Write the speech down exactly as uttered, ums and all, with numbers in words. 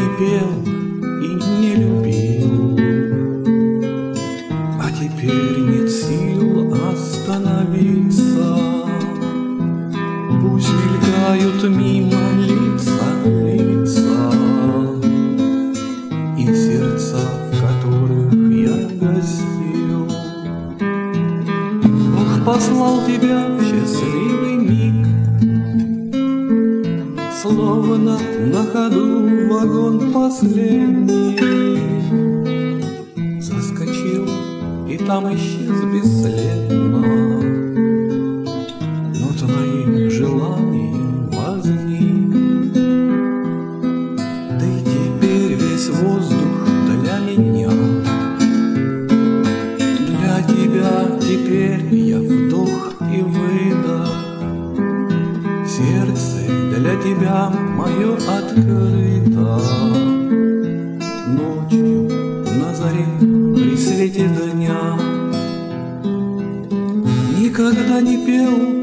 не пел и не любил, а теперь нет сил остановиться. Пусть мелькают мимо лица, лица и сердца, в которых я гостил. Бог послал тебя в счастливый миг, словно на ходу вагон последний. Заскочил и там исчез бесследно, но твоим желанием возник. Ты теперь весь воздух для меня, для тебя теперь я вдох и выдох. Сердце для тебя мое открыто. Ночью на заре при свете дня никогда не пел